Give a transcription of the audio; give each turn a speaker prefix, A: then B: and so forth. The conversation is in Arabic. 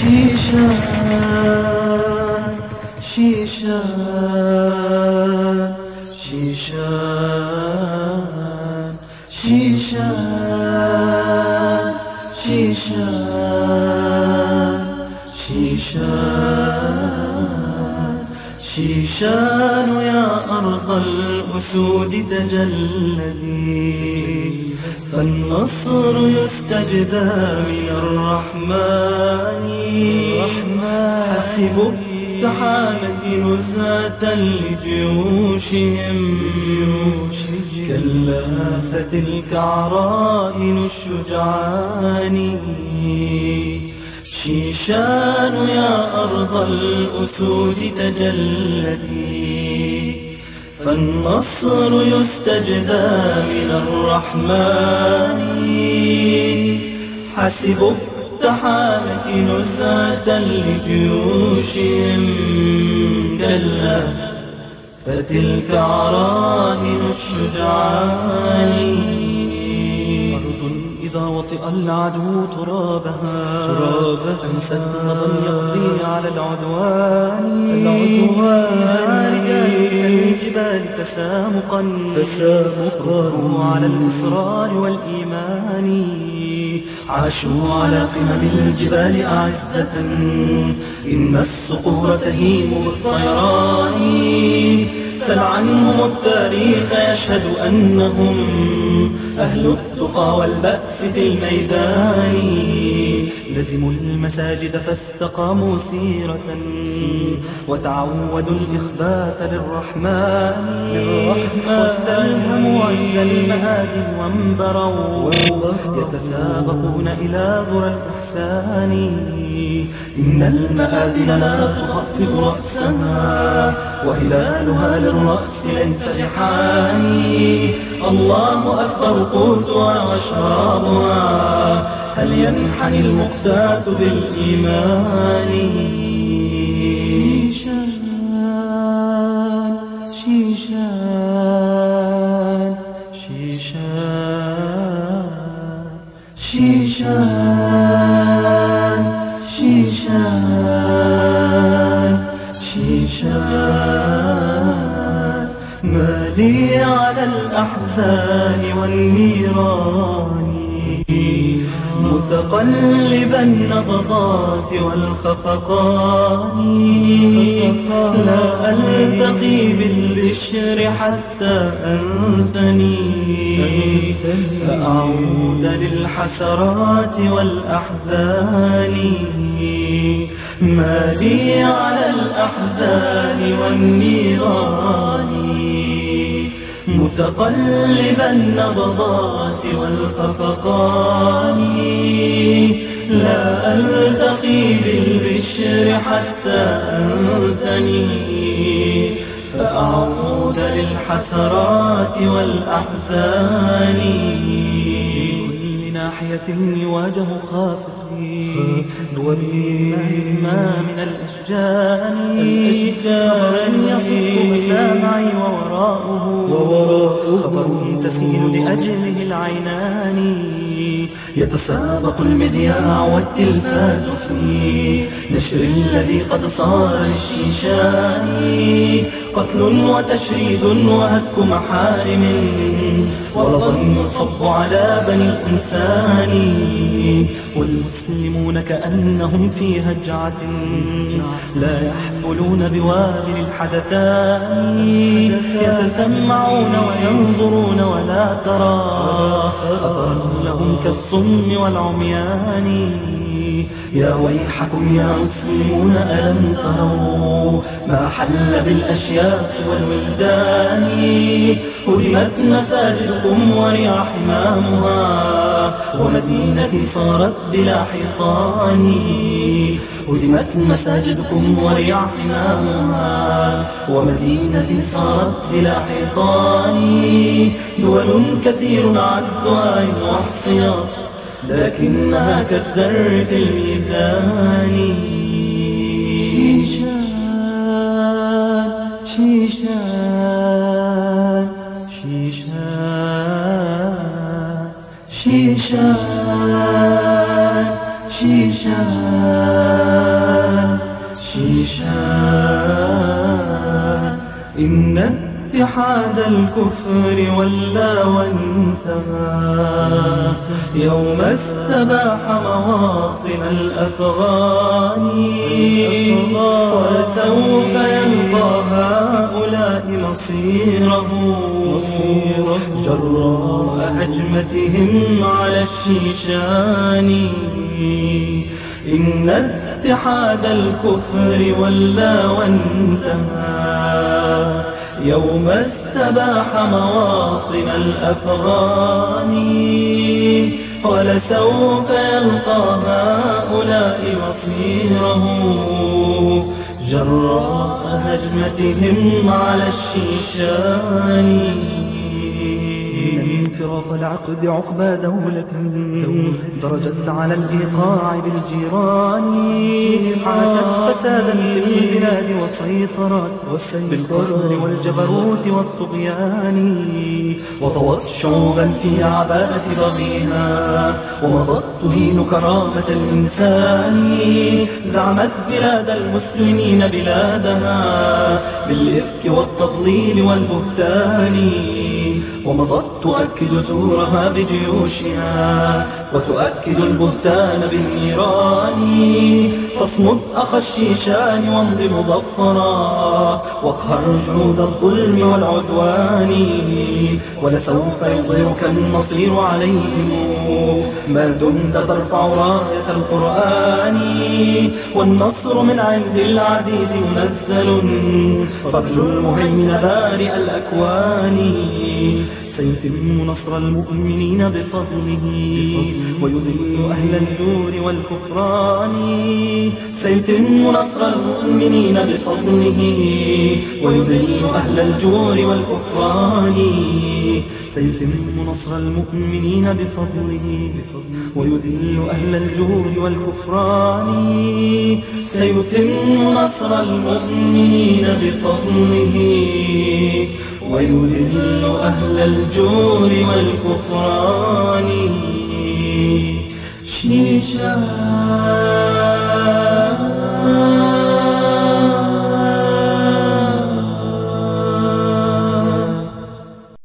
A: شيشان شيشان شيشان شيشان شيشان شيشان شيشان يا أرض الأسود تجلدي، فالنصر يستجدى من الرحمن. حسبوا السحابة نزهة لجيوشهم، كلا فتلك عرائن الشجعان. شيشان يا أرض الأسود تجلدي، فالنصر يستجدى من الرحمن. حسبوا السحابة نزهة لجيوشهم، كلا فتلك عرائن الشجعان. أرض إذا وطئ العدو ترابها أنسى النظم يقضي على العدوان. رجال الجبال تسامقا صروا على الإصرار والإيمان. عاشوا على قمم الجبال أعزة، إن الصقور تهيم بالطيران. سل عنهم التاريخ يشهد أنهم أهل التقى والبأس في الميدان. لزموا المساجد فاستقاموا سيرة، وتعودوا الإخبات للرحمن. واستلهموا عند المآذن وانبروا، يتسابقون إلى ذرى الإحسان. إن المآذن لا تخفض رأسها، وهلالها للرأس ليس ريحان. الله أكبر قوتها وشرابها، هل ينحني المقتات بالإيمان. شيشان شيشان شيشان شيشان شيشان ما لي على الأحزان والنيران، متقلبا النبضات والخفقان. لا ألتقي بالبشر حتى أنثني، فأعود للحسرات والأحزان. ما لي على الأحزان والنيران، متقلبا النبضات والخفقان. لا ألتقي بالبشر حتى أنثني، فأعود للحسرات والأحزان. كل ناحية يواجه خافقي، وبما من الأشجان. خبر يصف مسامعي ووراءه خبر تسيل لأجله العينان. يتسابق المذياع والتلفاز في نشر الذي قد صار للشيشان. قتل وتشريد وهتك محارم، ولظى يصب على بني الإنسان. والمسلمون كأنهم في هجعة، لا يحفلون بوادر الحدثان. يتسمعون وينظرون ولا ترى خطرا لهم كالصم والعميان. يا ويحكم يا مسلمون ألم تروا ما حل بالأشياخ والولدان. هدمت مساجدكم وريع حمامها، ومدينة صارت بلا حصان. هدمت مساجدكم وريع حمامها، ومدينة صارت بلا حصان. دول كثير عدها إن أحصيت، لكنها كالذر في الميزان. شيشان شيشان شيشان شيشان شيشان شيشان. إن اتحاد الكفر ولى وانتهى يوم استباح مواطن الأفغان، وسوف يلقى هؤلاء مصيره جراء هجمتهم على الشيشان. إن اتحاد الكفر ولى وانتهى يوم استباح مواطن الأفغان، ولسوف يلقى هؤلاء مصيره جراء هجمتهم على الشيشان. انفراط العقد عقبى دولة درجت على الإيقاع بالجيران، حاشت فسادا في البلاد وسيطرت بالقهر والجبروت والطغيان، وطوت شعوبا في عباءة بغيها ومضت تهين كرامة الإنسان. زعمت بلاد المسلمين بلادها بالإفك والتضليل والبهتان، ومضت تؤكد زورها بجيوشها وتؤكد البهتان بالنيران. فاصمد أخا الشيشان وامض مظفرا واقهر جنود الظلم والعدوان، ولسوف يظهرك النصير عليهم ما دمت ترفع راية القرآن. والنصر من عند العزيز منزل فارجو المهيمن بارئ الأكوان. سيتم نصر المؤمنين بفضله ويذل أهل الجور والكفران. سيتم نصر المؤمنين بفضله ويذل أهل الجور والكفران. سيتم نصر المؤمنين بفضله ويذل أهل الجور والكفران. سيتم نصر المؤمنين بفضله ويذل أهل الجور والكفران. شيشان